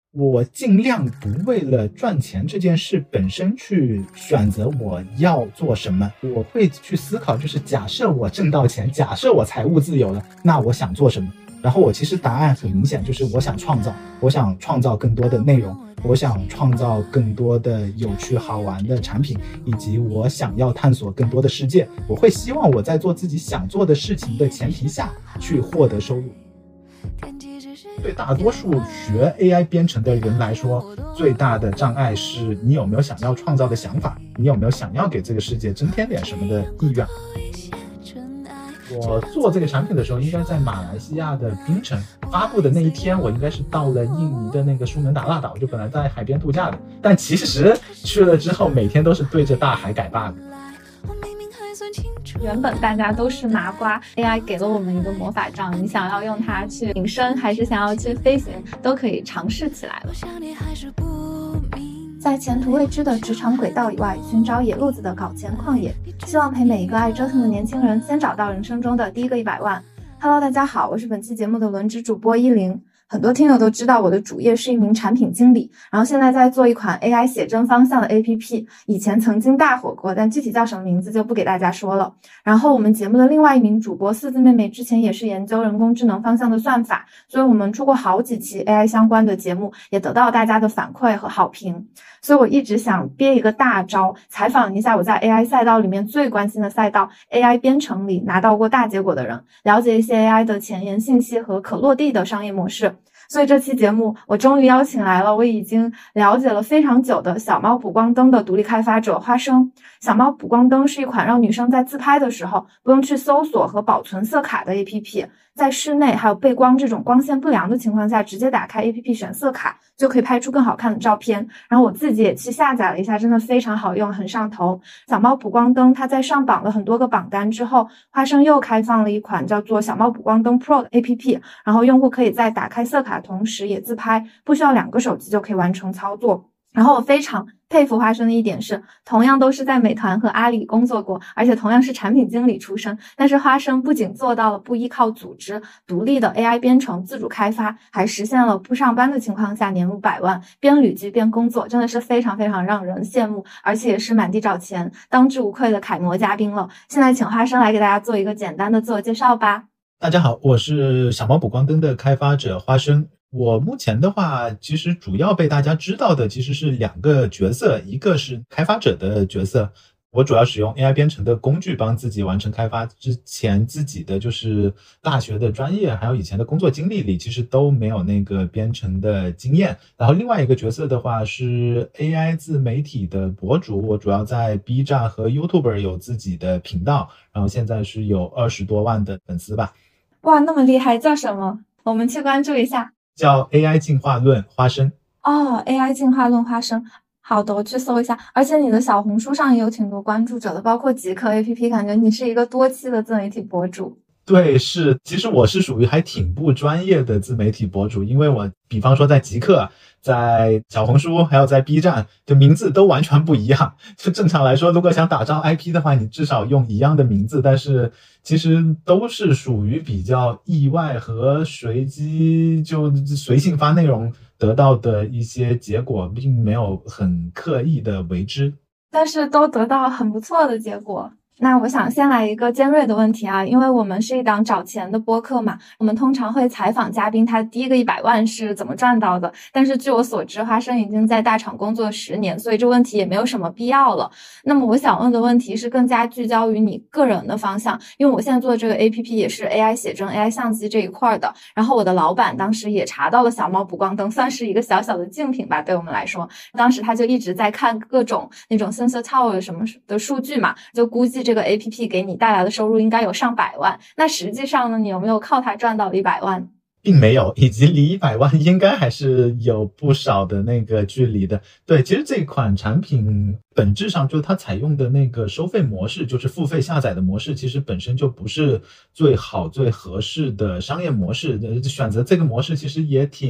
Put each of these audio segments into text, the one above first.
我尽量不为了赚钱这件事本身去选择我要做什么，我会去思考，就是假设我挣到钱，假设我财务自由了，那我想做什么？然后我其实答案很明显，就是我想创造更多的内容，我想创造更多的有趣好玩的产品，以及我想要探索更多的世界。我会希望我在做自己想做的事情的前提下去获得收入。对大多数学 AI 编程的人来说，最大的障碍是你有没有想要创造的想法，你有没有想要给这个世界增添点什么的意愿。我做这个产品的时候，应该在马来西亚的槟城发布的那一天，我应该是到了印尼的那个苏门答腊岛，就本来在海边度假的，但其实去了之后，每天都是对着大海改 bug。 原本大家都是麻瓜 ，AI 给了我们一个魔法杖，你想要用它去隐身，还是想要去飞行，都可以尝试起来了。在前途未知的职场轨道以外，寻找野路子的搞钱旷野，希望陪每一个爱折腾的年轻人先找到人生中的第一个100万。Hello， 大家好，我是本期节目的轮值主播10。很多听友都知道我的主业是一名产品经理，然后现在在做一款 AI 写真方向的 APP， 以前曾经大火过，但具体叫什么名字就不给大家说了。然后我们节目的另外一名主播四字妹妹之前也是研究人工智能方向的算法，所以我们出过好几期 AI 相关的节目，也得到大家的反馈和好评。所以我一直想憋一个大招，采访一下我在 AI 赛道里面最关心的赛道 AI 编程里拿到过大结果的人，了解一些 AI 的前沿信息和可落地的商业模式。所以这期节目我终于邀请来了我已经了解了非常久的小猫补光灯的独立开发者花生。小猫补光灯是一款让女生在自拍的时候不用去搜索和保存色卡的 APP， 在室内还有背光这种光线不良的情况下，直接打开 APP 选色卡就可以拍出更好看的照片。然后我自己也去下载了一下，真的非常好用，很上头。小猫补光灯它在上榜了很多个榜单之后，花生又开放了一款叫做小猫补光灯 Pro 的 APP， 然后用户可以在打开色卡同时也自拍，不需要2个手机就可以完成操作。然后我非常佩服花生的一点是，同样都是在美团和阿里工作过，而且同样是产品经理出身，但是花生不仅做到了不依靠组织独立的 AI 编程自主开发，还实现了不上班的情况下年入100万，边旅居边工作，真的是非常非常让人羡慕，而且也是满地找钱当之无愧的楷模嘉宾了。现在请花生来给大家做一个简单的自我介绍吧。 大家好，我是小猫补光灯的开发者花生。我目前的话，其实主要被大家知道的其实是2个角色，一个是开发者的角色，我主要使用 AI 编程的工具帮自己完成开发，之前自己的就是大学的专业还有以前的工作经历里其实都没有那个编程的经验。然后另外一个角色的话是 AI 自媒体的博主，我主要在 B 站和 YouTube 有自己的频道，然后现在是有20多万的粉丝吧。 哇，那么厉害，叫什么？我们去关注一下。 叫 AI 进化论花生。 哦， AI 进化论花生，好的，我去搜一下。而且你的小红书上也有挺多关注者的，包括极客 APP， 感觉你是一个多期的自媒体博主。 对，是，其实我是属于还挺不专业的自媒体博主，因为我比方说在极客、在小红书还有在 B 站，就名字都完全不一样。就正常来说，如果想打造 IP 的话，你至少用一样的名字，但是其实都是属于比较意外和随机，就随性发内容得到的一些结果，并没有很刻意的为之， 但是都得到很不错的结果。那我想先来一个尖锐的问题啊，因为我们是一档找钱的播客嘛，我们通常会采访嘉宾他第一个100万是怎么赚到的，但是据我所知，花生已经在大厂工作10年，所以这问题也没有什么必要了。那么我想问的问题是更加聚焦于你个人的方向，因为我现在做的这个 APP 也是 AI 写真 AI 相机这一块的，然后我的老板当时也查到了小猫补光灯，算是一个小小的竞品吧，对我们来说，当时他就一直在看各种那种 Sensor Tower 什么的数据嘛，就估计这个 APP 给你带来的收入应该有上百万。那实际上呢，你有没有靠它赚到100万？ 并没有，以及离100万应该还是有不少的那个距离的。对，其实这款产品本质上就是它采用的那个收费模式，就是付费下载的模式，其实本身就不是最好最合适的商业模式。选择这个模式其实也挺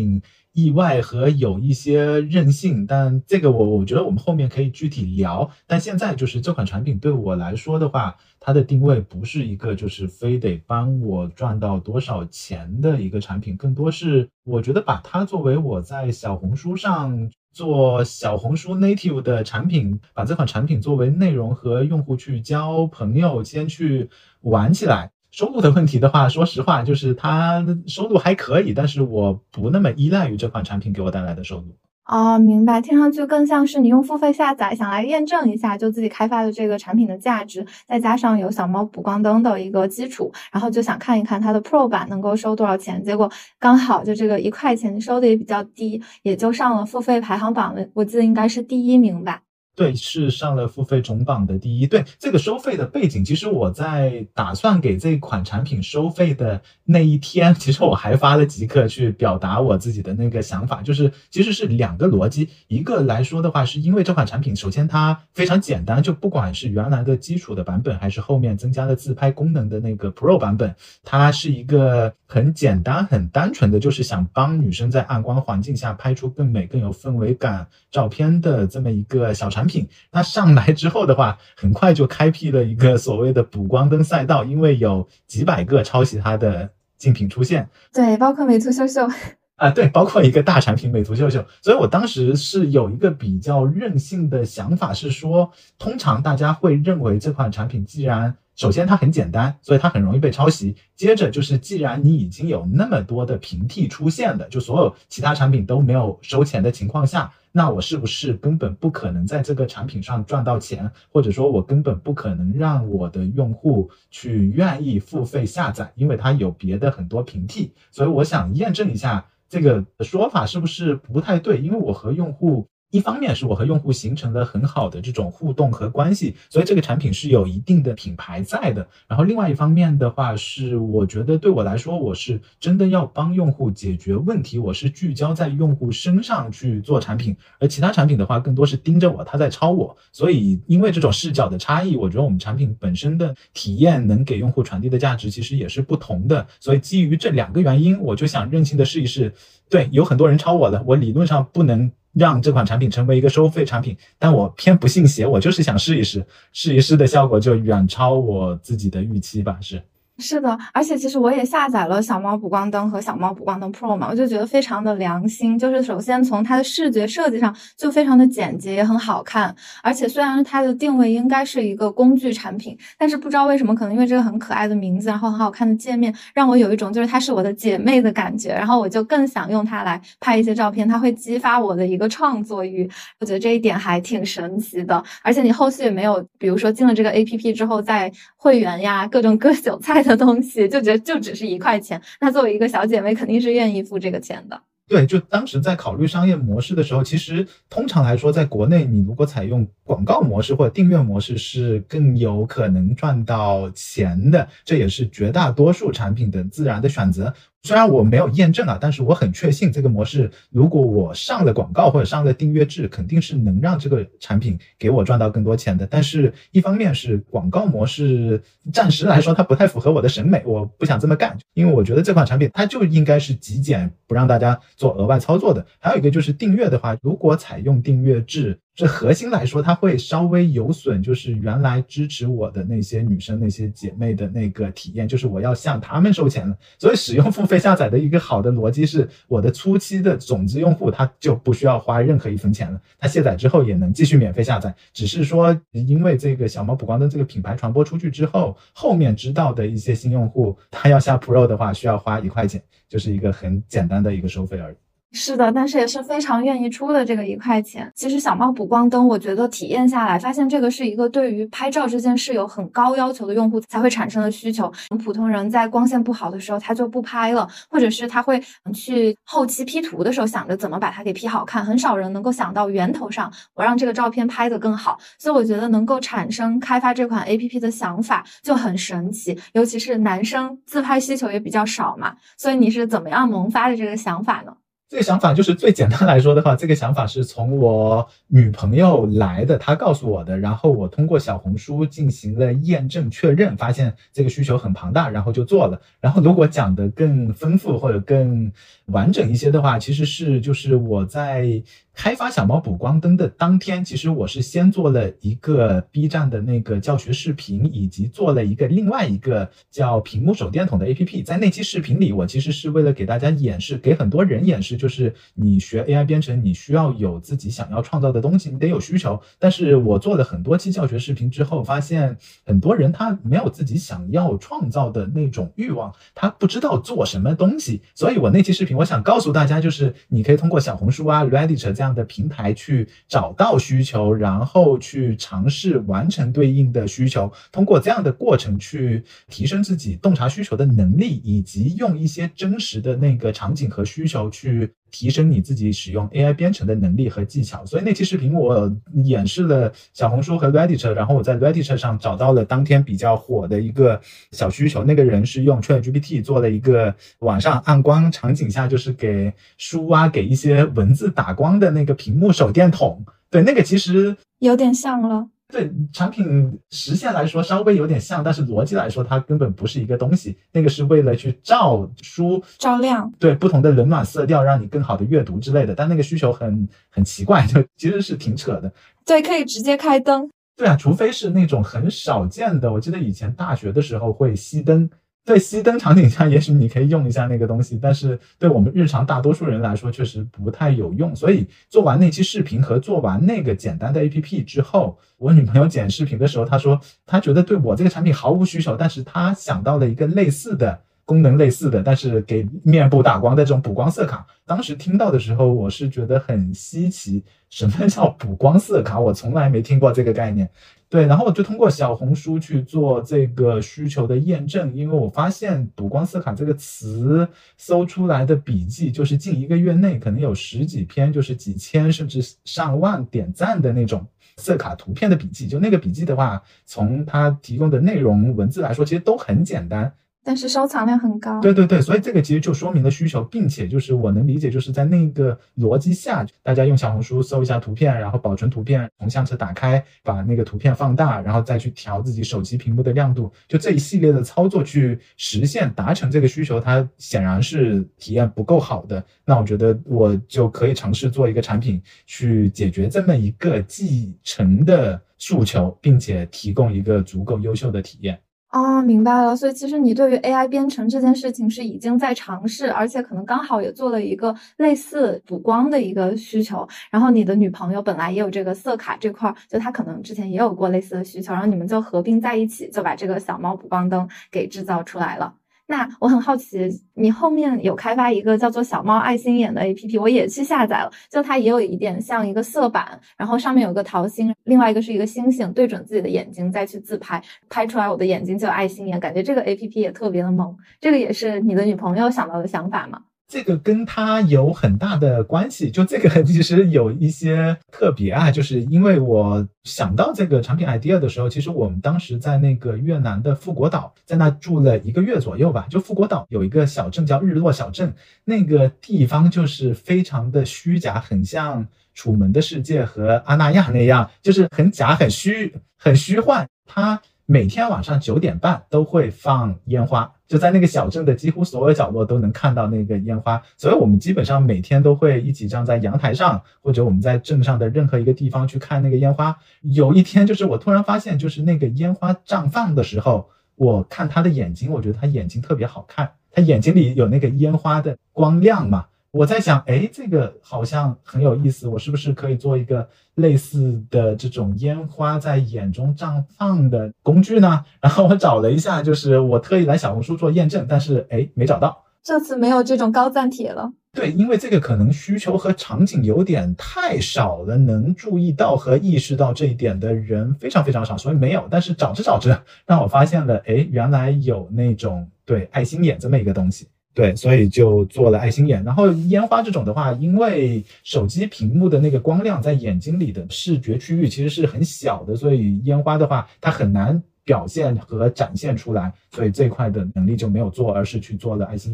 意外和有一些任性，但这个我觉得我们后面可以具体聊。但现在就是这款产品对我来说的话，它的定位不是一个就是非得帮我赚到多少钱的一个产品，更多是我觉得把它作为我在小红书上做小红书 native 的产品，把这款产品作为内容和用户去交朋友，先去玩起来。收入的问题的话，说实话，就是它收入还可以，但是我不那么依赖于这款产品给我带来的收入。 哦，明白，听上去更像是你用付费下载想来验证一下就自己开发的这个产品的价值，再加上有小猫补光灯的一个基础，然后就想看一看它的 Pro 版能够收多少钱，结果刚好就这个1块钱收的也比较低，也就上了付费排行榜的，我记得应该是第1名吧。 对，是上了付费总榜的第1。对，这个收费的背景，其实我在打算给这款产品收费的那一天，其实我还发了极客去表达我自己的那个想法，就是其实是2个逻辑。一个来说的话，是因为这款产品首先它非常简单，就不管是原来的基础的版本，还是后面增加了自拍功能的那个 Pro 版本，它是一个很简单很单纯的，就是想帮女生在暗光环境下拍出更美更有氛围感照片的这么一个小产品。那上来之后的话，很快就开辟了一个所谓的补光灯赛道，因为有几百个抄袭它的竞品出现。 对，包括美图秀秀。 对，包括一个大产品美图秀秀。所以我当时是有一个比较任性的想法，是说通常大家会认为这款产品既然首先它很简单，所以它很容易被抄袭，接着就是既然你已经有那么多的平替出现了，就所有其他产品都没有收钱的情况下，那我是不是根本不可能在这个产品上赚到钱，或者说我根本不可能让我的用户去愿意付费下载，因为它有别的很多平替。所以我想验证一下这个说法是不是不太对，因为我和用户一方面是我和用户形成了很好的这种互动和关系，所以这个产品是有一定的品牌在的。然后另外一方面的话是，我觉得对我来说，我是真的要帮用户解决问题，我是聚焦在用户身上去做产品，而其他产品的话更多是盯着我，他在抄我。所以因为这种视角的差异，我觉得我们产品本身的体验能给用户传递的价值其实也是不同的。所以基于这2个原因，我就想任性的试一试。对，有很多人抄我的，我理论上不能让这款产品成为一个收费产品，但我偏不信邪，我就是想试一试，试一试的效果就远超我自己的预期吧。 是的，而且其实我也下载了小猫补光灯和小猫补光灯 Pro 嘛，我就觉得非常的良心，就是首先从它的视觉设计上就非常的简洁，也很好看，而且虽然它的定位应该是一个工具产品，但是不知道为什么，可能因为这个很可爱的名字，然后很好看的界面，让我有一种就是它是我的姐妹的感觉，然后我就更想用它来拍一些照片，它会激发我的一个创作欲，我觉得这一点还挺神奇的。而且你后续也没有，比如说进了这个 APP 之后，在会员呀各种割韭菜的东西，就觉得就只是1块钱，那作为一个小姐妹肯定是愿意付这个钱的。 对，就当时在考虑商业模式的时候，其实通常来说，在国内你如果采用广告模式或者订阅模式是更有可能赚到钱的，这也是绝大多数产品的自然的选择。虽然我没有验证但是我很确信这个模式，如果我上了广告或者上了订阅制，肯定是能让这个产品给我赚到更多钱的。但是一方面是广告模式暂时来说它不太符合我的审美，我不想这么干，因为我觉得这款产品它就应该是极简，不让大家做额外操作的。还有一个就是订阅的话，如果采用订阅制，这核心来说它会稍微有损就是原来支持我的那些女生那些姐妹的那个体验，就是我要向她们收钱了。所以使用付费下载的一个好的逻辑是，我的初期的种子用户他就不需要花任何1分钱了，他卸载之后也能继续免费下载，只是说因为这个小猫补光灯这个品牌传播出去之后，后面知道的一些新用户他要下 Pro 的话需要花1块钱，就是一个很简单的一个收费而已。 是的，但是也是非常愿意出的这个1块钱。其实小猫补光灯，我觉得体验下来，发现这个是一个对于拍照这件事有很高要求的用户才会产生的需求。普通人在光线不好的时候，他就不拍了，或者是他会去后期 P 图的时候想着怎么把它给 P 好看，很少人能够想到源头上，我让这个照片拍得更好。所以我觉得能够产生开发这款 APP 的想法就很神奇，尤其是男生自拍需求也比较少嘛，所以你是怎么样萌发的这个想法呢？ 这个想法就是最简单来说的话，这个想法是从我女朋友来的，她告诉我的，然后我通过小红书进行了验证确认，发现这个需求很庞大，然后就做了。然后如果讲得更丰富或者更完整一些的话，其实是就是我在开发小猫补光灯的当天，其实我是先做了一个 B 站的那个教学视频，以及做了另外一个叫屏幕手电筒的 APP。在那期视频里，我其实是为了给大家演示，给很多人演示，就是你学 AI 编程，你需要有自己想要创造的东西，你得有需求。但是我做了很多期教学视频之后，发现很多人他没有自己想要创造的那种欲望，他不知道做什么东西。所以我那期视频我想告诉大家，就是你可以通过小红书啊 Reddit 这样的平台去找到需求，然后去尝试完成对应的需求，通过这样的过程去提升自己洞察需求的能力，以及用一些真实的那个场景和需求去提升你自己使用 AI 编程的能力和技巧。所以那期视频我演示了小红书和 Reddit， 然后我在 Reddit 上找到了当天比较火的一个小需求，那个人是用 ChatGPT 做了一个晚上暗光场景下，就是给书啊给一些文字打光的那个屏幕手电筒。对，那个其实有点像了。 对，产品实现来说稍微有点像，但是逻辑来说它根本不是一个东西。那个是为了去照书照亮， 对不同的冷暖色调，让你更好的阅读之类的。但那个需求很奇怪，就其实是挺扯的。 对，可以直接开灯。 对啊，除非是那种很少见的，我记得以前大学的时候会熄灯。对，熄灯场景下也许你可以用一下那个东西，但是对我们日常大多数人来说确实不太有用。所以做完那期视频和做完那个简单的 APP 之后，我女朋友剪视频的时候，她说她觉得对我这个产品毫无需求，但是她想到了一个类似的功能，类似的但是给面部打光的这种补光色卡。当时听到的时候我是觉得很稀奇，什么叫补光色卡？我从来没听过这个概念。对，然后我就通过小红书去做这个需求的验证，因为我发现补光色卡这个词搜出来的笔记，就是近1个月内可能有10几篇，就是几千甚至上万点赞的那种色卡图片的笔记。就那个笔记的话，从它提供的内容文字来说，其实都很简单， 但是收藏量很高。 对对对，所以这个其实就说明了需求，并且就是我能理解，就是在那个逻辑下，大家用小红书搜一下图片，然后保存图片，从相册打开，把那个图片放大，然后再去调自己手机屏幕的亮度，就这一系列的操作去实现达成这个需求，它显然是体验不够好的。那我觉得我就可以尝试做一个产品去解决这么一个继承的诉求，并且提供一个足够优秀的体验。 哦，明白了。所以其实你对于 AI 编程这件事情是已经在尝试，而且可能刚好也做了一个类似补光的一个需求。然后你的女朋友本来也有这个色卡这块，就她可能之前也有过类似的需求，然后你们就合并在一起，就把这个小猫补光灯给制造出来了。那我很好奇，你后面有开发一个叫做小猫爱心眼的 APP， 我也去下载了，就它也有一点像一个色板，然后上面有个桃心，另外一个是一个星星，对准自己的眼睛再去自拍，拍出来我的眼睛就有爱心眼，感觉这个 APP 也特别的萌。这个也是你的女朋友想到的想法吗？ 这个跟它有很大的关系，就这个其实有一些特别啊，就是因为我想到这个产品 idea 的时候，其实我们当时在那个越南的富国岛，在那住了1个月左右吧。就富国岛有一个小镇叫日落小镇，那个地方就是非常的虚假，很像楚门的世界和阿那亚那样，就是很假很虚幻。它每天晚上9点半都会放烟花，就在那个小镇的几乎所有角落都能看到那个烟花，所以我们基本上每天都会一起站在阳台上，或者我们在镇上的任何一个地方去看那个烟花。有一天就是我突然发现，就是那个烟花绽放的时候，我看他的眼睛，我觉得他眼睛特别好看，他眼睛里有那个烟花的光亮嘛。我在想，这个好像很有意思，我是不是可以做一个类似的这种烟花在眼中绽放的工具呢？然后我找了一下，就是我特意来小红书做验证，但是没找到。 这次没有这种高赞帖了。 对，因为这个可能需求和场景有点太少了，能注意到和意识到这一点的人非常非常少，所以没有。但是找着让我发现了，原来有那种对爱心眼这么一个东西。对，所以就做了爱心眼。然后烟花这种的话，因为手机屏幕的那个光亮在眼睛里的视觉区域其实是很小的，所以烟花的话它很难表现和展现出来，所以这块的能力就没有做，而是去做了爱心眼。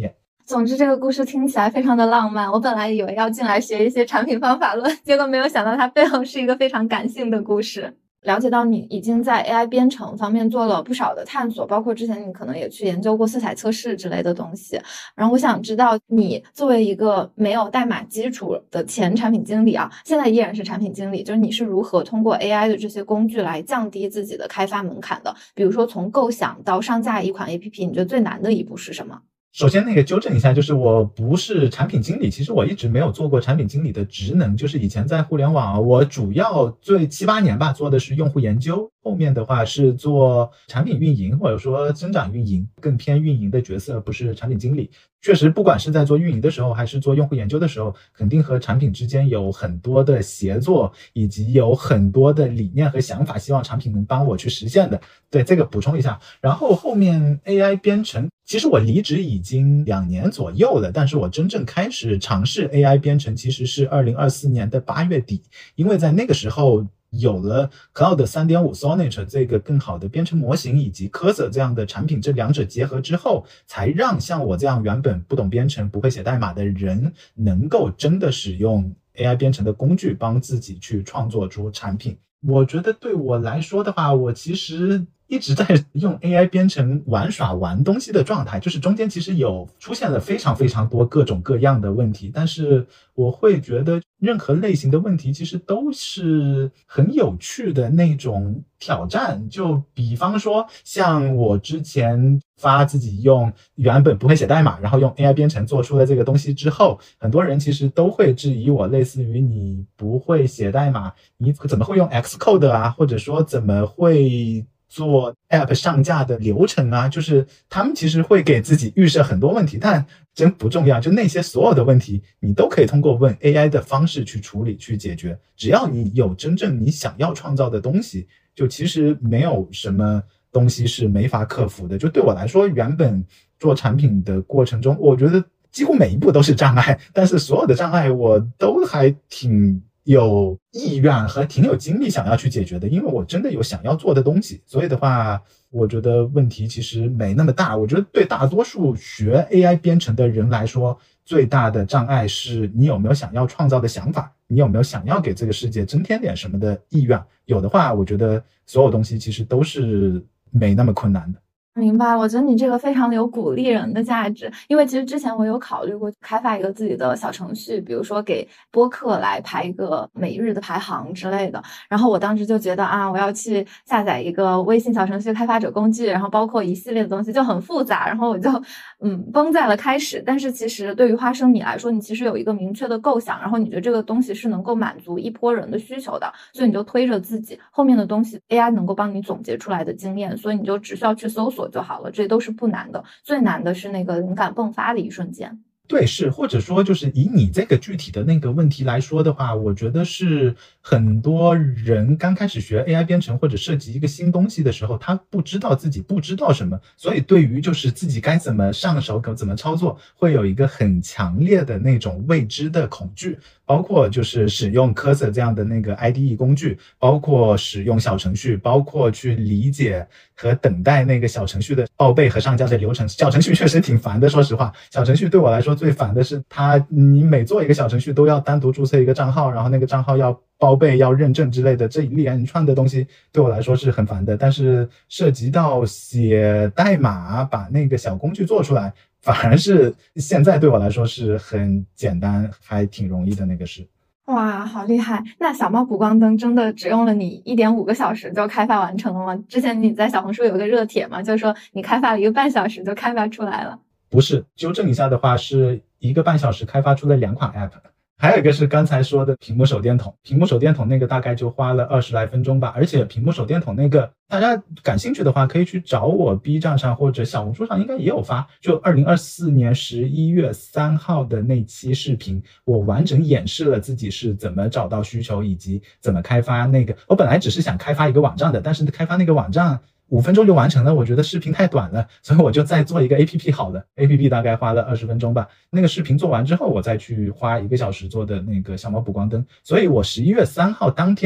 总之这个故事听起来非常的浪漫，我本来以为要进来学一些产品方法论，结果没有想到它背后是一个非常感性的故事。了解到你已经在 AI 编程方面做了不少的探索，包括之前你可能也去研究过色彩测试之类的东西。然后我想知道，你作为一个没有代码基础的前产品经理啊，现在依然是产品经理，就是你是如何通过 AI 的这些工具来降低自己的开发门槛的？比如说从构想到上架一款 APP， 你觉得最难的一步是什么？ 首先纠正一下，就是我不是产品经理，其实我一直没有做过产品经理的职能，就是以前在互联网，我主要最7、8年吧做的是用户研究，后面的话是做产品运营或者说增长运营，更偏运营的角色，不是产品经理。确实不管是在做运营的时候还是做用户研究的时候，肯定和产品之间有很多的协作，以及有很多的理念和想法，希望产品能帮我去实现的。对，这个补充一下。然后后面 AI 编程，其实我离职已经2年左右了，但是我真正开始尝试 AI 编程其实是2024年的8月底，因为在那个时候有了 Cloud 3.5 Sonnet 这个更好的编程模型，以及 Cursor 这样的产品，这两者结合之后，才让像我这样原本不懂编程不会写代码的人能够真的使用 AI 编程的工具帮自己去创作出产品。我觉得对我来说的话，我其实一直在用 AI 编程玩耍玩东西的状态，就是中间其实有出现了非常非常多各种各样的问题，但是我会觉得任何类型的问题其实都是很有趣的那种挑战。就比方说像我之前发自己用原本不会写代码，然后用 AI 编程做出了这个东西之后，很多人其实都会质疑我，类似于你不会写代码，你怎么会用 Xcode 啊，或者说怎么会做 App 上架的流程啊，就是他们其实会给自己预设很多问题，但真不重要，就那些所有的问题你都可以通过问 AI 的方式去处理去解决，只要你有真正你想要创造的东西，就其实没有什么东西是没法克服的。就对我来说，原本做产品的过程中，我觉得几乎每一步都是障碍，但是所有的障碍我都还挺有意愿和挺有精力想要去解决的，因为我真的有想要做的东西。所以的话，我觉得问题其实没那么大。我觉得对大多数学 AI 编程的人来说，最大的障碍是你有没有想要创造的想法，你有没有想要给这个世界增添点什么的意愿。有的话，我觉得所有东西其实都是没那么困难的。 明白，我觉得你这个非常的有鼓励人的价值，因为其实之前我有考虑过开发一个自己的小程序，比如说给播客来排一个每日的排行之类的，然后我当时就觉得啊，我要去下载一个微信小程序开发者工具，然后包括一系列的东西就很复杂，然后我就崩在了开始。但是其实对于花生米来说，你其实有一个明确的构想，然后你觉得这个东西是能够满足一波人的需求的，所以你就推着自己，后面的东西 AI 能够帮你总结出来的经验，所以你就只需要去搜索就好了，这都是不难的，最难的是那个灵感迸发的一瞬间。 对，是，或者说就是以你这个具体的那个问题来说的话，我觉得是很多人刚开始学 AI 编程或者设计一个新东西的时候，他不知道自己不知道什么，所以对于就是自己该怎么上手怎么操作，会有一个很强烈的那种未知的恐惧。包括就是使用 Cursor 这样的那个 IDE 工具，包括使用小程序，包括去理解和等待那个小程序的报备和上架的流程。小程序确实挺烦的，说实话，小程序对我来说最烦的是你每做一个小程序都要单独注册一个账号，然后那个账号要报备要认证之类的，这一连串的东西对我来说是很烦的。但是涉及到写代码把那个小工具做出来，反而是现在对我来说是很简单还挺容易的那个事。 哇，好厉害！那小猫补光灯真的只用了你1.5个小时就开发完成了吗？之前你在小红书有个热帖嘛，就是说你开发了1个半小时就开发出来了。 不是，纠正一下的话，是1个半小时开发出了2款 app。还有一个是刚才说的屏幕手电筒，屏幕手电筒那个大概就花了20来分钟吧，而且屏幕手电筒那个大家感兴趣的话可以去找我 B 站上或者小红书上应该也有发，就2024年11月3号的那期视频，我完整演示了自己是怎么找到需求以及怎么开发那个，我本来只是想开发一个网站的，但是开发那个网站5分钟就完成了，我觉得视频太短了，所以我就再做一个 APP 好了， APP 大概花了20分钟吧，那个视频做完之后我再去花1个小时做的那个小猫补光灯，所以我11月3号当天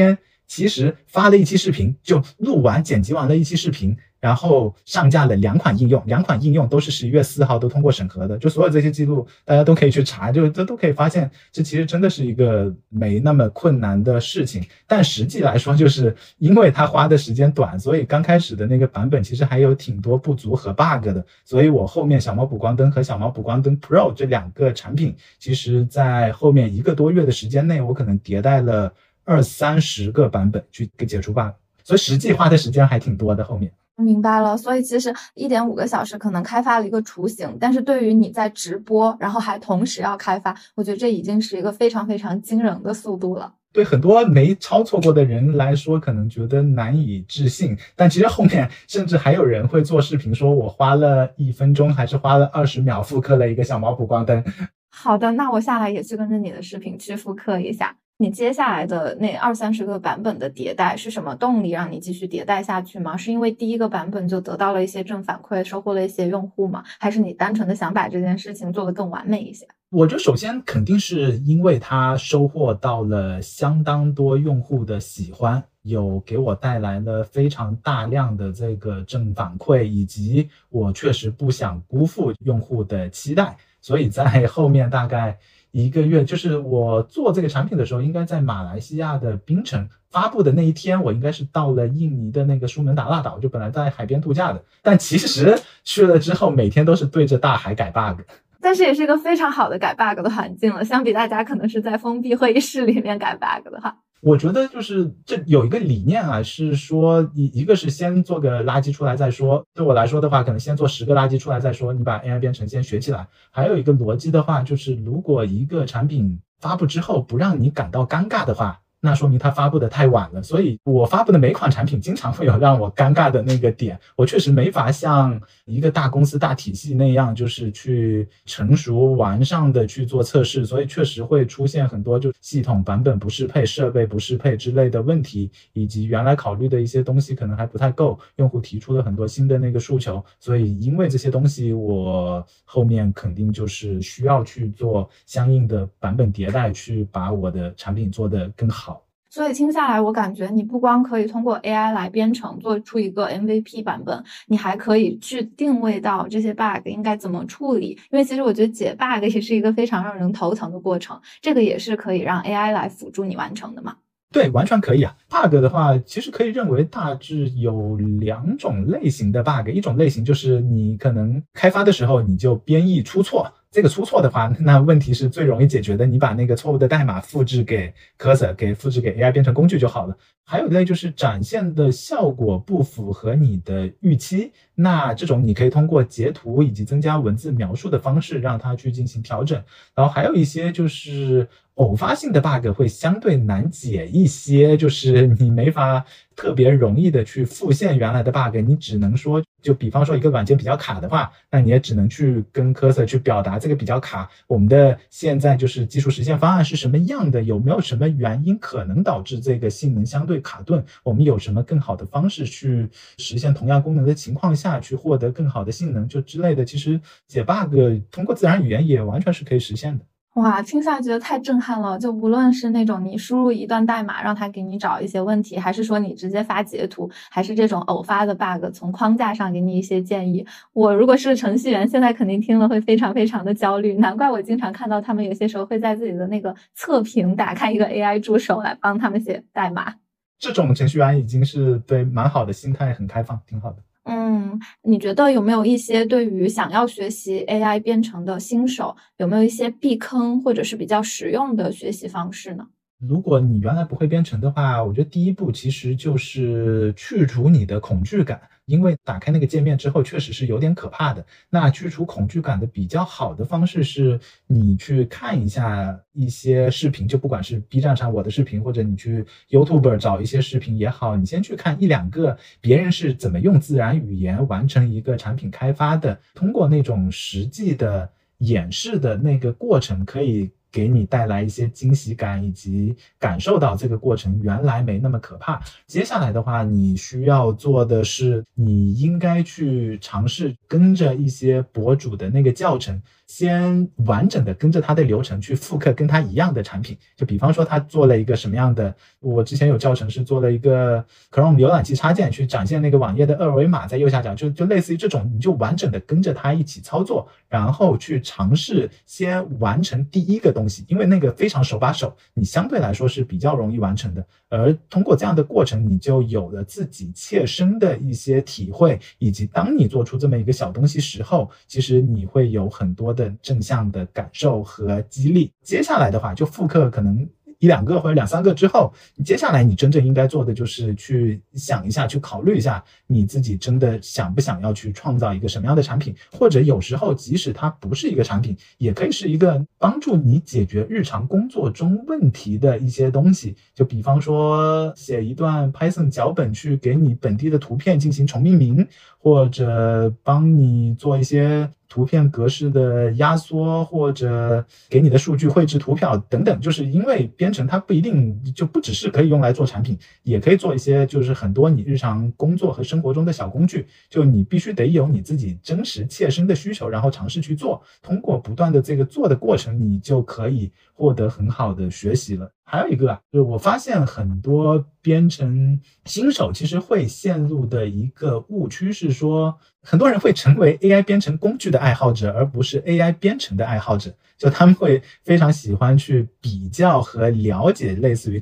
其实发了一期视频，就录完剪辑完了一期视频，然后上架了2款应用，2款应用都是11月4号都通过审核的，就所有这些记录大家都可以去查，就这都可以发现，这其实真的是一个没那么困难的事情。但实际来说，就是因为它花的时间短，所以刚开始的那个版本其实还有挺多不足和 bug 的，所以我后面小猫补光灯和小猫补光灯 Pro 这2个产品，其实在后面1个多月的时间内，我可能迭代了20-30个版本去解除 bug， 所以实际花的时间还挺多的后面。 明白了，所以其实1.5个小时可能开发了一个雏形，但是对于你在直播，然后还同时要开发，我觉得这已经是一个非常非常惊人的速度了。 对很多没操作过的人来说，可能觉得难以置信，但其实后面甚至还有人会做视频说我花了1分钟还是花了20秒复刻了一个小猫补光灯。 好的，那我下来也去跟着你的视频去复刻一下。你接下来的那20-30个版本的迭代是什么动力让你继续迭代下去吗？是因为第一个版本就得到了一些正反馈，收获了一些用户吗？还是你单纯的想把这件事情做得更完美一些？ 我觉得首先肯定是因为它收获到了相当多用户的喜欢，有给我带来了非常大量的这个正反馈，以及我确实不想辜负用户的期待，所以在后面大概1个月，就是我做这个产品的时候，应该在马来西亚的槟城发布的那一天，我应该是到了印尼的那个苏门答腊岛，就本来在海边度假的，但其实去了之后每天都是对着大海改 bug。 但是也是一个非常好的改 bug 的环境了，相比大家可能是在封闭会议室里面改 bug 的话。 我觉得就是这有一个理念啊，是说一个是先做个垃圾出来再说，对我来说的话，可能先做10个垃圾出来再说，你把 AI 编程先学起来。还有一个逻辑的话，就是如果一个产品发布之后不让你感到尴尬的话，那说明它发布的太晚了。所以我发布的每款产品经常会有让我尴尬的那个点，我确实没法像一个大公司大体系那样就是去成熟完善的去做测试，所以确实会出现很多就系统版本不适配、设备不适配之类的问题，以及原来考虑的一些东西可能还不太够，用户提出了很多新的那个诉求，所以因为这些东西我后面肯定就是需要去做相应的版本迭代，去把我的产品做得更好。 所以听下来，我感觉你不光可以通过 AI 来编程做出一个 MVP 版本，你还可以去定位到这些 bug 应该怎么处理。因为其实我觉得解 bug 也是一个非常让人头疼的过程，这个也是可以让 AI 来辅助你完成的嘛。 对，完全可以啊。bug 的话，其实可以认为大致有2种类型的 bug， 一种类型就是你可能开发的时候你就编译出错，这个出错的话，那问题是最容易解决的，你把那个错误的代码复制给 Cursor， 复制给 AI 编程工具就好了。还有一类就是展现的效果不符合你的预期，那这种你可以通过截图以及增加文字描述的方式让它去进行调整。然后还有一些就是偶发性的 bug 会相对难解一些，就是你没法特别容易的去复现原来的 bug， 你只能说就比方说一个软件比较卡的话，那你也只能去跟 Cursor 去表达这个比较卡，我们的现在就是技术实现方案是什么样的，有没有什么原因可能导致这个性能相对卡顿，我们有什么更好的方式去实现同样功能的情况下去获得更好的性能就之类的，其实解 bug 通过自然语言也完全是可以实现的。 哇，听下来觉得太震撼了！就无论是那种你输入一段代码让它给你找一些问题，还是说你直接发截图，还是这种偶发的 bug 从框架上给你一些建议，我如果是程序员，现在肯定听了会非常非常的焦虑。难怪我经常看到他们有些时候会在自己的那个测评打开一个 AI 助手来帮他们写代码。 这种程序员已经是对蛮好的，心态很开放，挺好的。 你觉得有没有一些对于想要学习 AI 编程的新手，有没有一些避坑或者是比较实用的学习方式呢？ 如果你原来不会编程的话，我觉得第一步其实就是去除你的恐惧感，因为打开那个界面之后确实是有点可怕的。那去除恐惧感的比较好的方式是你去看一下一些视频，就不管是 B 站上我的视频，或者你去 YouTube 找一些视频也好，你先去看1-2个别人是怎么用自然语言完成一个产品开发的，通过那种实际的演示的那个过程，可以给你带来一些惊喜感，以及感受到这个过程原来没那么可怕。接下来的话，你需要做的是，你应该去尝试跟着一些博主的那个教程， 先完整的跟着它的流程去复刻跟它一样的产品。就比方说它做了一个什么样的，我之前有教程是做了一个 Chrome 浏览器插件去展现那个网页的二维码在右下角，就类似于这种，你就完整的跟着它一起操作，然后去尝试先完成第一个东西，因为那个非常手把手，你相对来说是比较容易完成的。而通过这样的过程，你就有了自己切身的一些体会，以及当你做出这么一个小东西时候，其实你会有很多的正向的感受和激励。接下来的话就复刻可能一两个或者2、3个之后，接下来你真正应该做的就是去想一下，去考虑一下你自己真的想不想要去创造一个什么样的产品，或者有时候即使它不是一个产品，也可以是一个帮助你解决日常工作中问题的一些东西。就比方说写一段 Python 脚本去给你本地的图片进行重命名，或者帮你做一些图片格式的压缩，或者给你的数据绘制图表等等。就是因为编程它不一定就不只是可以用来做产品，也可以做一些就是很多你日常工作和生活中的小工具，就你必须得有你自己真实切身的需求，然后尝试去做，通过不断的这个做的过程，你就可以获得很好的学习了。还有一个就是我发现很多编程新手其实会陷入的一个误区是说，很多人会成为 AI 编程工具的爱好者，而不是 AI 编程的爱好者。就他们会非常喜欢去比较和了解类似于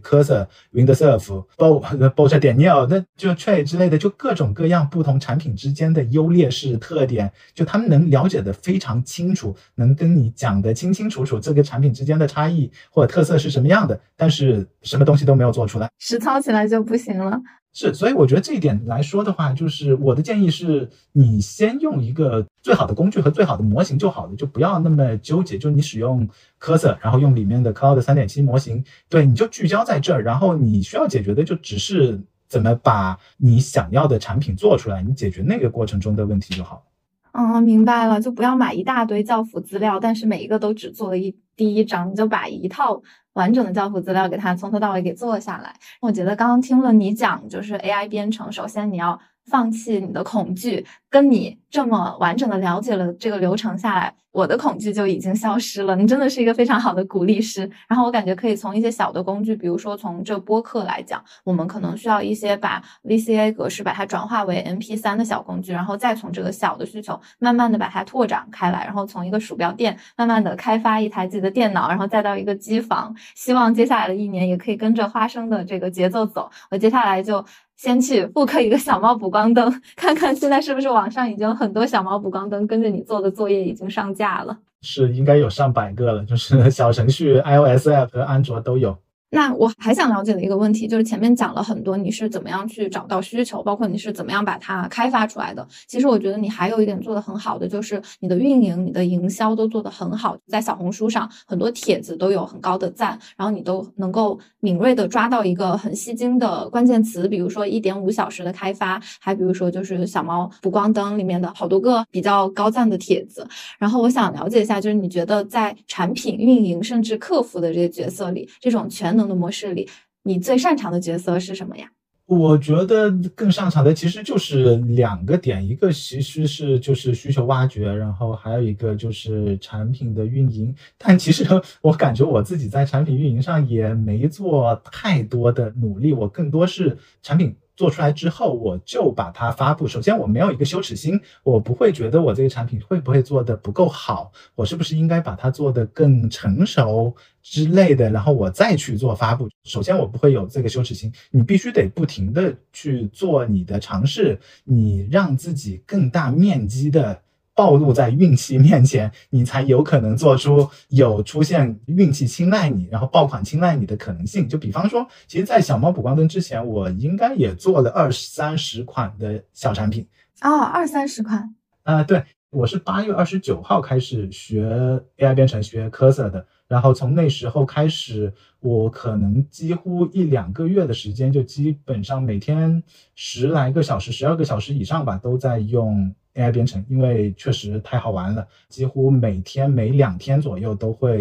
Cursor、Windsurf、Bolt.Neo 那就 Tray 之类的，就各种各样不同产品之间的优劣势特点，就他们能了解的非常清楚，能跟你讲的清清楚楚这个产品之间的差异或者特色是什么样的，但是什么东西都没有做出来， 实操起来就不行了。 是，所以我觉得这一点来说的话，就是我的建议是，你先用一个最好的工具和最好的模型就好了，就不要那么纠结。就你使用 Cursor， 然后用里面的 Cloud 3.7 模型，对，你就聚焦在这儿，然后你需要解决的就只是怎么把你想要的产品做出来，你解决那个过程中的问题就好了。 明白了，就不要买一大堆教辅资料，但是每一个都只做了第一章，你就把一套完整的教辅资料给它从头到尾给做下来。我觉得刚刚听了你讲，就是 AI 编程，首先你要放弃你的恐惧，跟你这么完整的了解了这个流程下来，我的恐惧就已经消失了。你真的是一个非常好的鼓励师。然后我感觉可以从一些小的工具，比如说从这播客来讲，我们可能需要一些把 VCA 格式把它转化为 MP3 的小工具，然后再从这个小的需求慢慢的把它拓展开来，然后从一个鼠标垫慢慢的开发一台自己的电脑，然后再到一个机房。希望接下来的1年也可以跟着花生的这个节奏走。我接下来就先去复刻一个小猫补光灯，看看现在是不是网上已经有很多小猫补光灯跟着你做的作业已经上架了。 是，应该有上百个了，就是小程序 iOS app 和安卓都有。 那我还想了解的一个问题，就是前面讲了很多你是怎么样去找到需求，包括你是怎么样把它开发出来的。其实我觉得你还有一点做得很好的，就是你的运营、你的营销都做得很好。在小红书上很多帖子都有很高的赞，然后你都能够敏锐的抓到一个很吸睛的关键词，比如说1.5小时的开发，还比如说就是小猫补光灯里面的好多个比较高赞的帖子。然后我想了解一下，就是你觉得在产品运营甚至客服的这些角色里，这种全能的模式里，你最擅长的角色是什么呀？ 我觉得更擅长的其实就是2个点，一个其实是就是需求挖掘，然后还有一个就是产品的运营。但其实我感觉我自己在产品运营上也没做太多的努力，我更多是产品做出来之后我就把它发布。首先我没有一个羞耻心，我不会觉得我这个产品会不会做得不够好，我是不是应该把它做得更成熟之类的，然后我再去做发布。首先我不会有这个羞耻心，你必须得不停的去做你的尝试，你让自己更大面积的暴露在运气面前，你才有可能做出有出现运气青睐你，然后爆款青睐你的可能性。就比方说，其实在小猫补光灯之前，我应该也做了20-30款的小产品。 20-30款？ 对，我是8月29号开始学 AI 编程，学 Cursor 的。然后从那时候开始，我可能几乎1-2个月的时间，就基本上每天10来个小时、12个小时以上吧，都在用 AI 编程，因为确实太好玩了，几乎每天每2天左右都会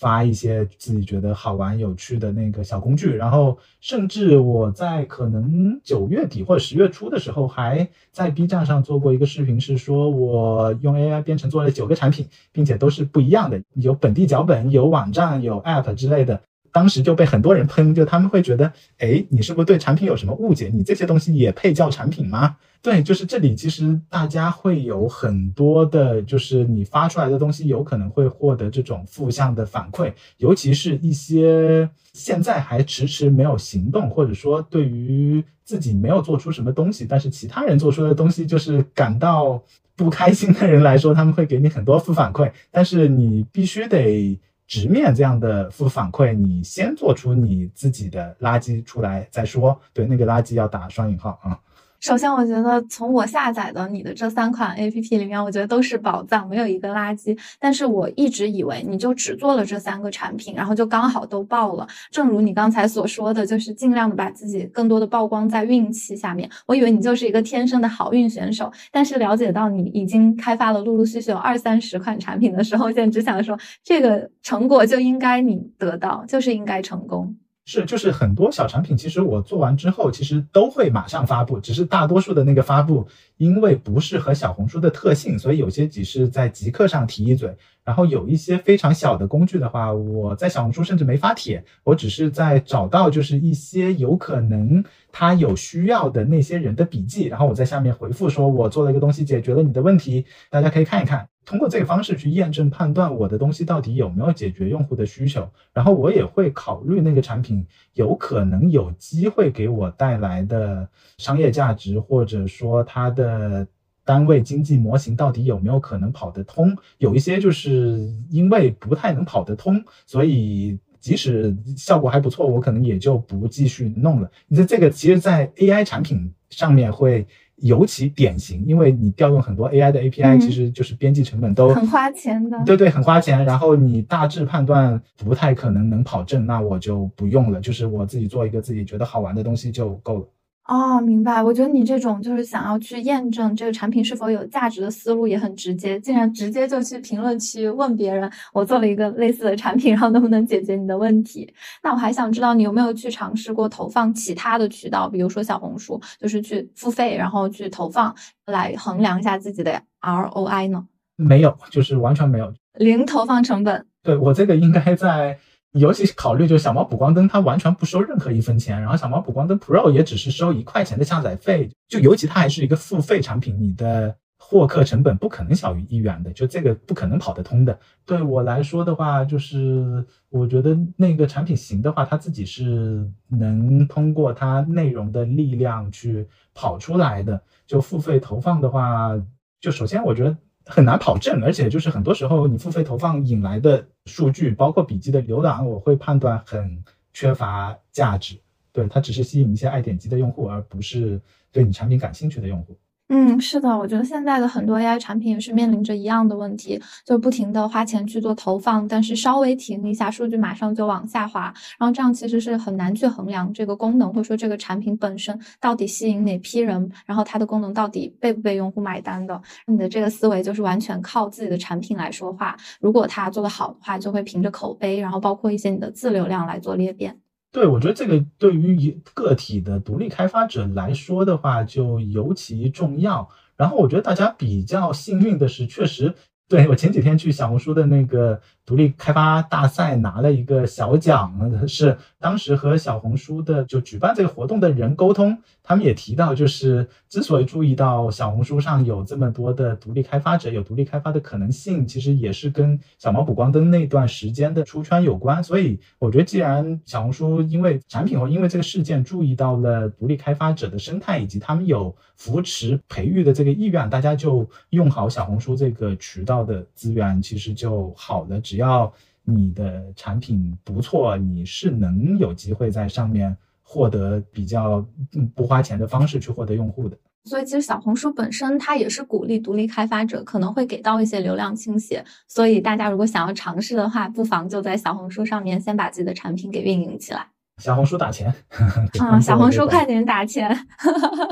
发一些自己觉得好玩有趣的那个小工具，然后甚至我在可能9月底或者10月初的时候还在 B 站上做过一个视频，是说我用 AI 编程做了9个产品，并且都是不一样的，有本地脚本，有网站，有 App 之类的。当时就被很多人喷，就他们会觉得，哎，你是不是对产品有什么误解？你这些东西也配叫产品吗？对，就是这里其实大家会有很多的，就是你发出来的东西有可能会获得这种负向的反馈，尤其是一些现在还迟迟没有行动，或者说对于自己没有做出什么东西，但是其他人做出的东西就是感到不开心的人来说，他们会给你很多负反馈，但是你必须得直面这样的负反馈，你先做出你自己的垃圾出来再说。对，那个垃圾要打双引号啊。 首先，我觉得从我下载的你的这3款 APP 里面，我觉得都是宝藏，没有一个垃圾。但是我一直以为你就只做了这3个产品，然后就刚好都爆了。正如你刚才所说的，就是尽量的把自己更多的曝光在运气下面。我以为你就是一个天生的好运选手，但是了解到你已经开发了陆陆续续有20-30款产品的时候，现在只想说，这个成果就应该你得到，就是应该成功。 是，就是很多小产品，其实我做完之后，其实都会马上发布，只是大多数的那个发布，因为不适合小红书的特性，所以有些只是在极客上提一嘴。然后有一些非常小的工具的话，我在小红书甚至没发帖，我只是在找到就是一些有可能他有需要的那些人的笔记，然后我在下面回复说我做了一个东西解决了你的问题，大家可以看一看。通过这个方式去验证判断我的东西到底有没有解决用户的需求，然后我也会考虑那个产品有可能有机会给我带来的商业价值，或者说它的单位经济模型到底有没有可能跑得通。有一些就是因为不太能跑得通，所以即使效果还不错，我可能也就不继续弄了。这个其实在 AI 产品上面会尤其典型，因为你调用很多 AI 的 API，其实就是编辑成本都很花钱的。 对，很花钱。然后你大致判断不太可能能跑正，那我就不用了，就是我自己做一个自己觉得好玩的东西就够了。 哦，明白。我觉得你这种就是想要去验证这个产品是否有价值的思路也很直接，竟然直接就去评论区问别人，我做了一个类似的产品，然后能不能解决你的问题。那我还想知道你有没有去尝试过投放其他的渠道，比如说小红书，就是去付费然后去投放，来衡量一下自己的 ROI 呢？ 没有，就是完全没有， 零投放成本。 对，我这个应该在尤其考虑就是小猫补光灯它完全不收任何1分钱，然后小猫补光灯 Pro 也只是收1块钱的下载费，就尤其它还是一个付费产品，你的获客成本不可能小于1元的，就这个不可能跑得通的。对我来说的话，就是我觉得那个产品行的话，它自己是能通过它内容的力量去跑出来的。就付费投放的话，就首先我觉得很难跑正，而且就是很多时候你付费投放引来的数据，包括笔记的浏览，我会判断很缺乏价值。对，它只是吸引一些爱点击的用户，而不是对你产品感兴趣的用户。 是的，我觉得现在的很多 AI 产品也是面临着一样的问题，就不停的花钱去做投放，但是稍微停一下，数据马上就往下滑，然后这样其实是很难去衡量这个功能，或者说这个产品本身到底吸引哪批人，然后它的功能到底被不被用户买单的。你的这个思维就是完全靠自己的产品来说话，如果它做得好的话，就会凭着口碑，然后包括一些你的自流量来做裂变。 对，我觉得这个对于个体的独立开发者来说的话，就尤其重要。然后我觉得大家比较幸运的是，确实，对，我前几天去小红书的那个独立开发大赛拿了一个小奖，是当时和小红书的就举办这个活动的人沟通，他们也提到，就是之所以注意到小红书上有这么多的独立开发者，有独立开发的可能性，其实也是跟小猫补光灯那段时间的出圈有关。所以我觉得既然小红书因为产品或因为这个事件注意到了独立开发者的生态，以及他们有扶持培育的这个意愿，大家就用好小红书这个渠道的资源其实就好了。只要你的产品不错，你是能有机会在上面获得比较不花钱的方式去获得用户的。 所以其实小红书本身它也是鼓励独立开发者，可能会给到一些流量倾斜，所以大家如果想要尝试的话，不妨就在小红书上面先把自己的产品给运营起来。 小红书打钱小红书快点打钱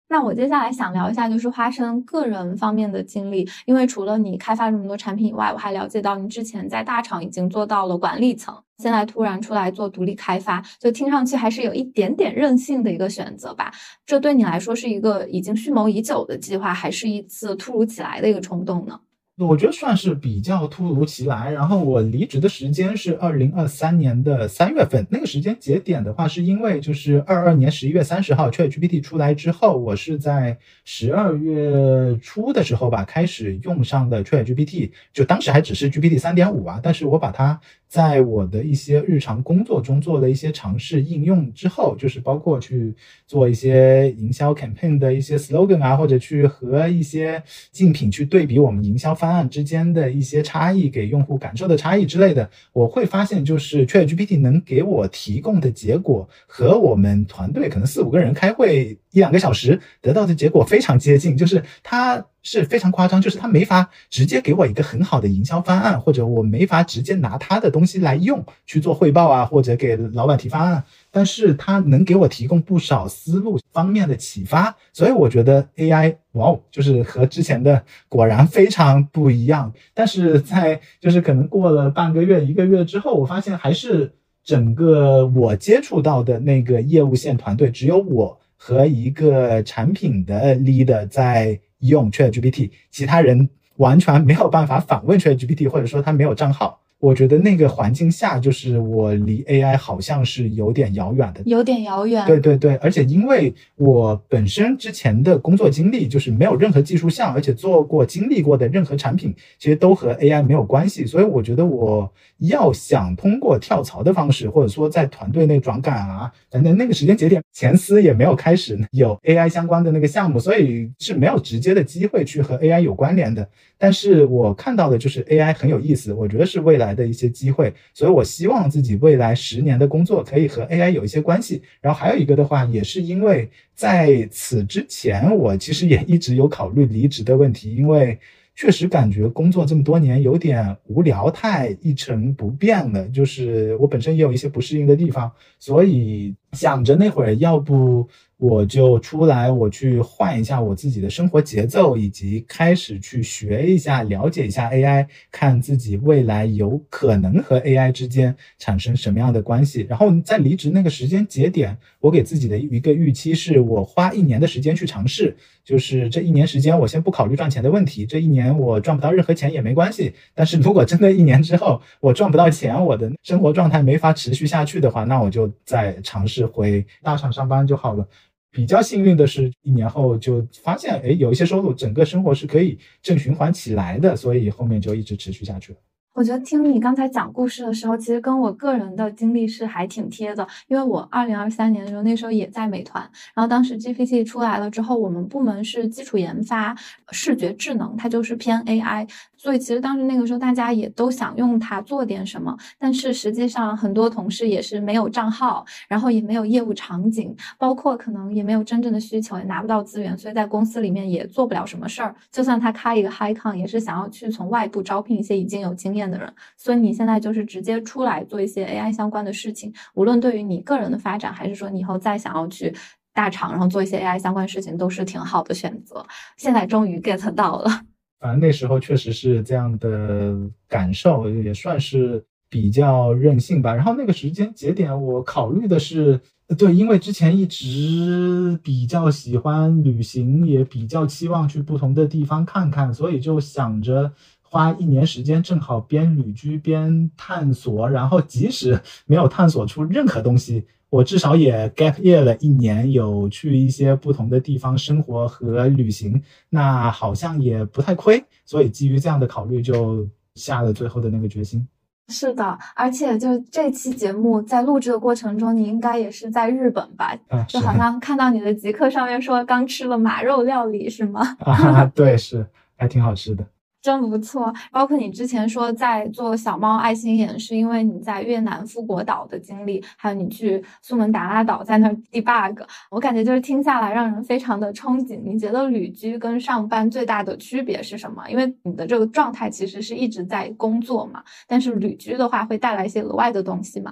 那我接下来想聊一下，就是花生个人方面的经历，因为除了你开发这么多产品以外，我还了解到你之前在大厂已经做到了管理层，现在突然出来做独立开发，就听上去还是有一点点任性的一个选择吧。这对你来说是一个已经蓄谋已久的计划，还是一次突如其来的一个冲动呢？ 我觉得算是比较突如其来，然后我离职的时间是2023年的3月份，那个时间节点的话，是因为就是22年11月30号 ChatGPT 出来之后，我是在12月初的时候吧，开始用上的 ChatGPT， 就当时还只是 GPT 3.5啊，但是我把它在我的一些日常工作中做了一些尝试应用之后，就是包括去做一些营销 campaign 的一些 slogan 啊，或者去和一些竞品去对比我们营销方案之间的一些差异，给用户感受的差异之类的，我会发现就是 ChatGPT 能给我提供的结果和我们团队可能4-5个人开会1-2个小时得到的结果非常接近，就是它是非常夸张，就是它没法直接给我一个很好的营销方案，或者我没法直接拿它的东西来用去做汇报啊，或者给老板提方案，但是它能给我提供不少思路方面的启发，所以我觉得 AI 哇哦，就是和之前的果然非常不一样。但是在就是可能过了半个月1个月之后，我发现还是整个我接触到的那个业务线团队只有我和一个产品的 leader 在用 ChatGPT， 其他人完全没有办法访问 ChatGPT， 或者说他没有账号。我觉得那个环境下，就是我离 AI 好像是有点遥远的， 有点遥远。 对对对，而且因为我本身之前的工作经历就是没有任何技术项，而且经历过的任何产品其实都和 AI 没有关系，所以我觉得我要想通过跳槽的方式，或者说在团队内转岗啊等等，那个时间节点前司也没有开始有 AI 相关的那个项目，所以是没有直接的机会去和 AI 有关联的。但是我看到的就是 AI 很有意思，我觉得是未来的一些机会，所以我希望自己未来10年的工作可以和 AI 有一些关系。然后还有一个的话，也是因为在此之前我其实也一直有考虑离职的问题，因为确实感觉工作这么多年有点无聊，太一成不变了，就是我本身也有一些不适应的地方，所以想着那会儿要不我就出来，我去换一下我自己的生活节奏，以及开始去学一下了解一下 AI， 看自己未来有可能和 AI 之间产生什么样的关系。然后在离职那个时间节点，我给自己的一个预期是我花1年的时间去尝试，就是这1年时间我先不考虑赚钱的问题，这1年我赚不到任何钱也没关系，但是如果真的1年之后我赚不到钱，我的生活状态没法持续下去的话，那我就再尝试回大厂上班就好了。比较幸运的是1年后就发现有一些收入，整个生活是可以正循环起来的，所以后面就一直持续下去了。 我觉得听你刚才讲故事的时候，其实跟我个人的经历是还挺贴的，因为我2023年的时候，那时候也在美团，然后当时 GPT 出来了之后，我们部门是基础研发、视觉智能，它就是偏 AI，所以其实当时那个时候大家也都想用它做点什么，但是实际上很多同事也是没有账号，然后也没有业务场景，包括可能也没有真正的需求，也拿不到资源，所以在公司里面也做不了什么事儿。就算他开一个 HiCon， 也是想要去从外部招聘一些已经有经验的人。所以你现在就是直接出来做一些 AI 相关的事情，无论对于你个人的发展，还是说你以后再想要去大厂然后做一些 AI 相关的事情，都是挺好的选择。现在终于 get 到了。 反正那时候确实是这样的感受，也算是比较任性吧。然后那个时间节点我考虑的是，对，因为之前一直比较喜欢旅行，也比较期望去不同的地方看看，所以就想着花1年时间，正好边旅居边探索，然后即使没有探索出任何东西，我至少也 gap year 了1年，有去一些不同的地方生活和旅行，那好像也不太亏，所以基于这样的考虑，就下了最后的那个决心。 是的，而且就这期节目在录制的过程中，你应该也是在日本吧？就好像看到你的极客上面说刚吃了马肉料理，是吗？ 对，是，还挺好吃的。 真不错，包括你之前说在做小猫爱心眼，是因为你在越南富国岛的经历，还有你去苏门答腊岛在那儿 debug， 我感觉就是听下来让人非常的憧憬。你觉得旅居跟上班最大的区别是什么？因为你的这个状态其实是一直在工作嘛，但是旅居的话会带来一些额外的东西嘛？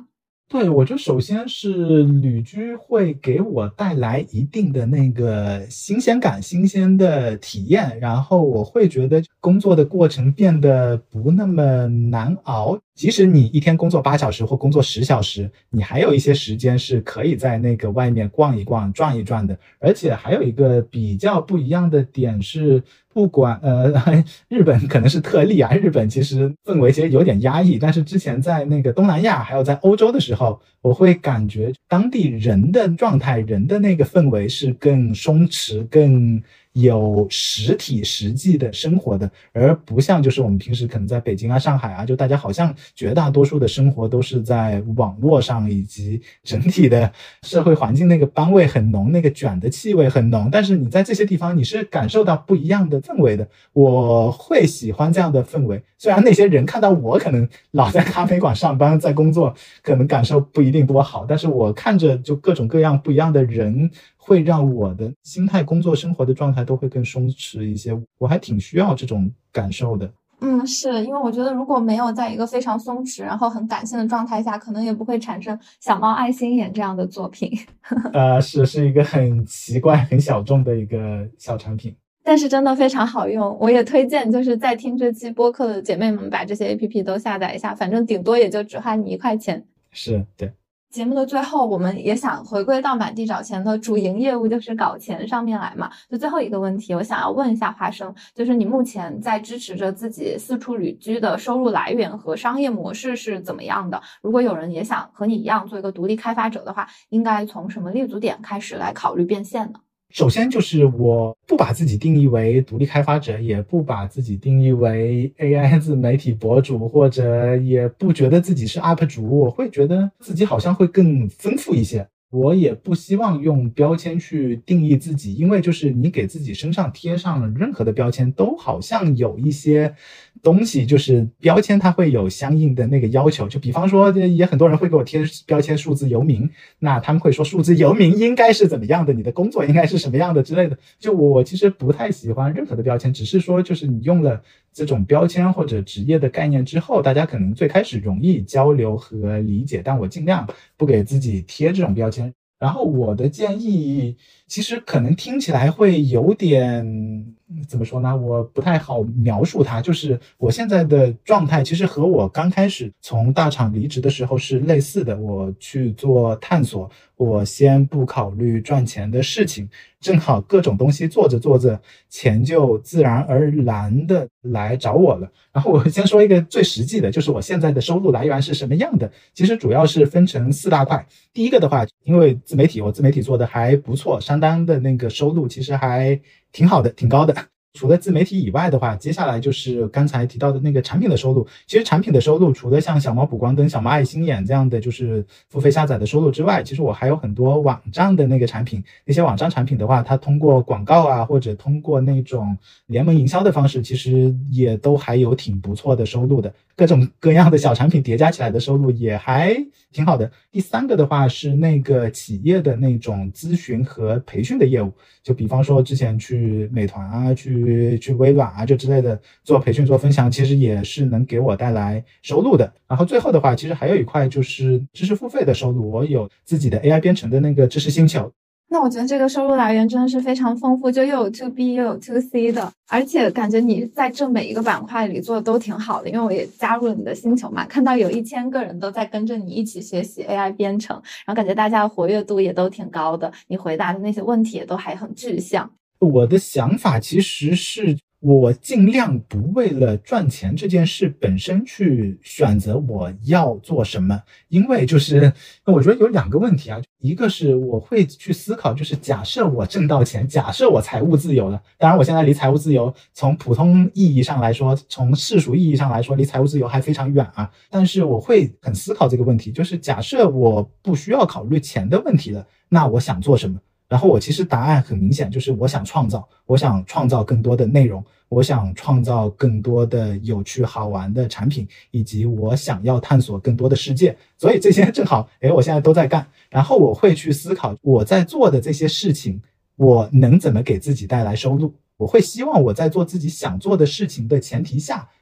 对，我觉得首先是旅居会给我带来一定的那个新鲜感、新鲜的体验，然后我会觉得工作的过程变得不那么难熬。即使你一天工作8小时或工作10小时，你还有一些时间是可以在那个外面逛一逛、转一转的。而且还有一个比较不一样的点是，不管日本可能是特例啊，日本其实氛围其实有点压抑，但是之前在那个东南亚还有在欧洲的时候，我会感觉当地人的状态、人的那个氛围是更松弛、更有实体实际的生活的，而不像就是我们平时可能在北京啊、上海啊，就大家好像绝大多数的生活都是在网络上，以及整体的社会环境那个班味很浓，那个卷的气味很浓，但是你在这些地方你是感受到不一样的氛围的。我会喜欢这样的氛围，虽然那些人看到我可能老在咖啡馆上班在工作，可能感受不一定多好，但是我看着就各种各样不一样的人，会让我的心态、工作、生活的状态都会更松弛一些，我还挺需要这种感受的。 是因为我觉得如果没有在一个非常松弛然后很感性的状态下，可能也不会产生小猫爱心眼这样的作品。 是一个很奇怪、很小众的一个小产品， 但是真的非常好用，我也推荐就是在听这期播客的姐妹们把这些 APP 都下载一下，反正顶多也就只花你1块钱。 是，对。 节目的最后，我们也想回归到满地找钱的主营业务，就是搞钱上面来嘛。就最后一个问题，我想要问一下花生，就是你目前在支持着自己四处旅居的收入来源和商业模式是怎么样的？如果有人也想和你一样做一个独立开发者的话，应该从什么立足点开始来考虑变现呢？ 首先就是我不把自己定义为独立开发者，也不把自己定义为 AI 自媒体博主，或者也不觉得自己是 UP 主，我会觉得自己好像会更丰富一些。我也不希望用标签去定义自己，因为就是你给自己身上贴上任何的标签，都好像有一些东西，就是标签它会有相应的那个要求。就比方说，也很多人会给我贴标签数字游民，那他们会说数字游民应该是怎么样的，你的工作应该是什么样的之类的。就我其实不太喜欢任何的标签，只是说就是你用了这种标签或者职业的概念之后，大家可能最开始容易交流和理解，但我尽量不给自己贴这种标签。然后我的建议其实可能听起来会有点怎么说呢，我不太好描述它，就是我现在的状态其实和我刚开始从大厂离职的时候是类似的，我去做探索，我先不考虑赚钱的事情，正好各种东西做着做着，钱就自然而然的来找我了。然后我先说一个最实际的，就是我现在的收入来源是什么样的，其实主要是分成4大块。第一个的话，因为我自媒体做的还不错，商单的那个收入其实还挺好的，挺高的。除了自媒体以外的话，接下来就是刚才提到的那个产品的收入。其实产品的收入除了像小猫补光灯、小猫爱心眼这样的就是付费下载的收入之外，其实我还有很多网站的那个产品。那些网站产品的话，它通过广告啊，或者通过那种联盟营销的方式，其实也都还有挺不错的收入的。各种各样的小产品叠加起来的收入也还挺好的。第3个的话是那个企业的那种咨询和培训的业务，就比方说之前去美团啊，去微软啊，就之类的做培训做分享，其实也是能给我带来收入的。然后最后的话，其实还有一块就是知识付费的收入，我有自己的 AI 编程的那个知识星球。 那我觉得这个收入来源真的是非常丰富，就又有 to B 又有 to C 的，而且感觉你在这每一个板块里做的都挺好的。因为我也加入了你的星球嘛，看到有1000个人都在跟着你一起学习 AI 编程，然后感觉大家的活跃度也都挺高的，你回答的那些问题也都还很具象。 我的想法其实是我尽量不为了赚钱这件事本身去选择我要做什么，因为就是我觉得有2个问题啊，一个是我会去思考，就是假设我挣到钱，假设我财务自由了，当然我现在离财务自由从普通意义上来说，从世俗意义上来说，离财务自由还非常远啊，但是我会很思考这个问题，就是假设我不需要考虑钱的问题了，那我想做什么？然后我其实答案很明显，就是我想创造更多的内容，我想创造更多的有趣好玩的产品，以及我想要探索更多的世界。所以这些正好我现在都在干。然后我会去思考我在做的这些事情，我能怎么给自己带来收入。我会希望我在做自己想做的事情的前提下，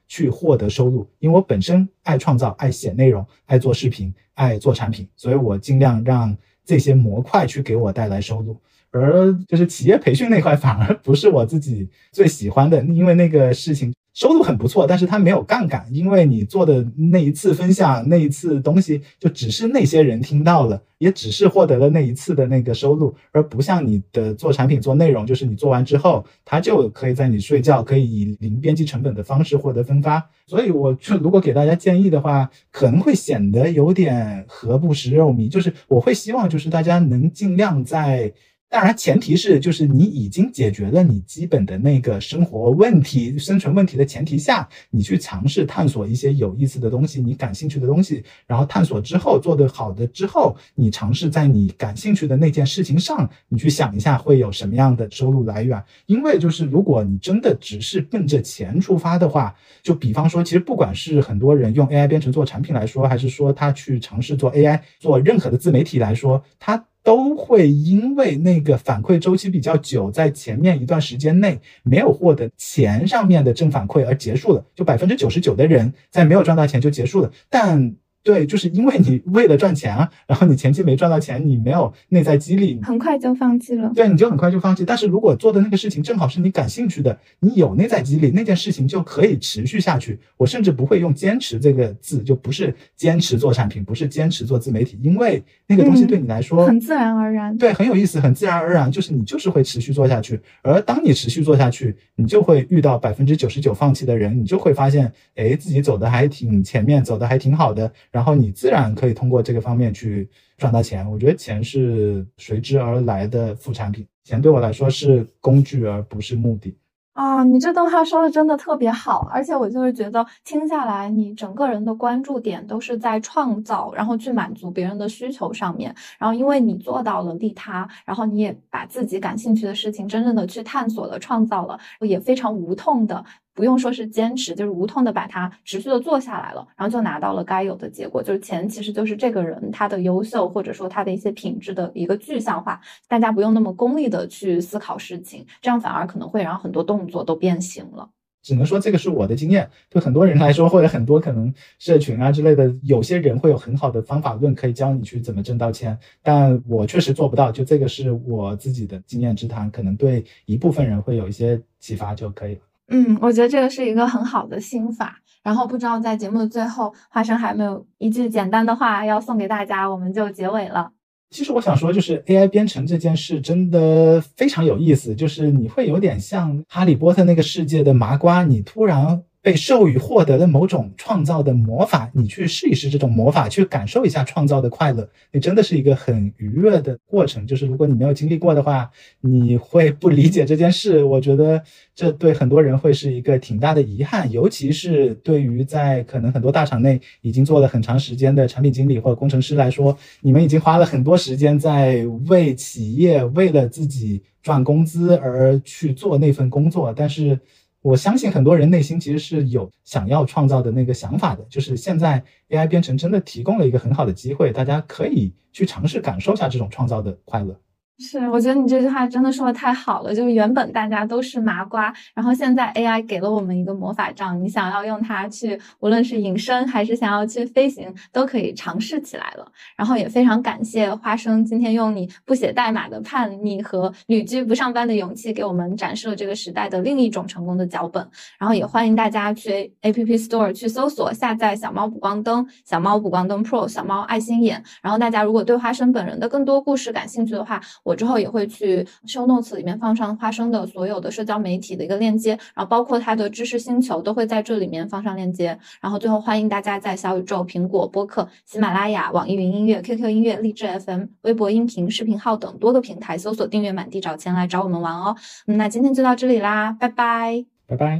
去获得收入，因为我本身爱创造，爱写内容，爱做视频，爱做产品，所以我尽量让这些模块去给我带来收入。而就是企业培训那块反而不是我自己最喜欢的，因为那个事情收入很不错，但是它没有杠杆，因为你做的那一次分享，那一次东西就只是那些人听到了，也只是获得了那一次的那个收入，而不像你的做产品做内容，就是你做完之后它就可以在你睡觉可以以零边际成本的方式获得分发。所以我就如果给大家建议的话，可能会显得有点何不食肉糜，就是我会希望就是大家能尽量在，当然前提是就是你已经解决了你基本的那个生活问题生存问题的前提下，你去尝试探索一些有意思的东西，你感兴趣的东西，然后探索之后做得好的之后，你尝试在你感兴趣的那件事情上，你去想一下会有什么样的收入来源。因为就是如果你真的只是奔着钱出发的话，就比方说其实不管是很多人用 AI 编程做产品来说，还是说他去尝试做 AI 做任何的自媒体来说，他都会因为那个反馈周期比较久，在前面一段时间内没有获得钱上面的正反馈而结束了，就 99% 的人在没有赚到钱就结束了。但对，就是因为你为了赚钱啊，然后你前期没赚到钱，你没有内在激励， 很快就放弃了。 对，你就很快就放弃。但是如果做的那个事情正好是你感兴趣的，你有内在激励，那件事情就可以持续下去。我甚至不会用坚持这个字，就不是坚持做产品，不是坚持做自媒体，因为那个东西对你来说， 很自然而然。 对，很有意思，很自然而然，就是你就是会持续做下去。而当你持续做下去，你就会遇到 99% 放弃的人，你就会发现，自己走的还挺前面，走的还挺好的，然后你自然可以通过这个方面去赚到钱。我觉得钱是随之而来的副产品，钱对我来说是工具而不是目的。 你这段话说的真的特别好，而且我就是觉得听下来，你整个人的关注点都是在创造，然后去满足别人的需求上面。然后因为你做到了利他，然后你也把自己感兴趣的事情真正的去探索了、创造了，也非常无痛的，不用说是坚持，就是无痛的把它持续的做下来了，然后就拿到了该有的结果。就是钱其实就是这个人他的优秀，或者说他的一些品质的一个具象化，大家不用那么功利的去思考事情，这样反而可能会让很多动作都变形了。 只能说这个是我的经验，对很多人来说，或者很多可能社群啊之类的，有些人会有很好的方法论可以教你去怎么挣到钱，但我确实做不到，就这个是我自己的经验之谈，可能对一部分人会有一些启发就可以了。 我觉得这个是一个很好的心法。然后不知道在节目的最后，花生还没有一句简单的话要送给大家，我们就结尾了。 其实我想说，就是 AI 编程这件事真的非常有意思，就是你会有点像哈利波特那个世界的麻瓜，你突然被授予获得了某种创造的魔法，你去试一试这种魔法，去感受一下创造的快乐，你真的是一个很愉悦的过程。就是如果你没有经历过的话，你会不理解这件事，我觉得这对很多人会是一个挺大的遗憾，尤其是对于在可能很多大厂内已经做了很长时间的产品经理或者工程师来说，你们已经花了很多时间在为企业为了自己赚工资而去做那份工作，但是我相信很多人内心其实是有想要创造的那个想法的，就是现在 AI 编程真的提供了一个很好的机会，大家可以去尝试感受一下这种创造的快乐。 是，我觉得你这句话真的说的太好了，就是原本大家都是麻瓜，然后现在 AI 给了我们一个魔法杖，你想要用它去无论是隐身还是想要去飞行都可以尝试起来了。然后也非常感谢花生今天用你不写代码的叛逆和旅居不上班的勇气给我们展示了这个时代的另一种成功的脚本。然后也欢迎大家去 App Store 去搜索下载小猫补光灯、小猫补光灯 Pro、小猫爱心眼。然后大家如果对花生本人的更多故事感兴趣的话，我之后也会去 show notes 里面放上花生的所有的社交媒体的一个链接，然后包括它的知识星球都会在这里面放上链接。然后最后欢迎大家在小宇宙、苹果播客、喜马拉雅、网易云音乐、QQ 音乐、荔枝 FM、微博音频、视频号等多个平台搜索订阅满地找钱来找我们玩哦。那今天就到这里啦，拜拜， 拜拜。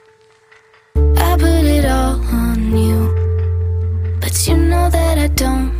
I put it all on you, but you know that I don't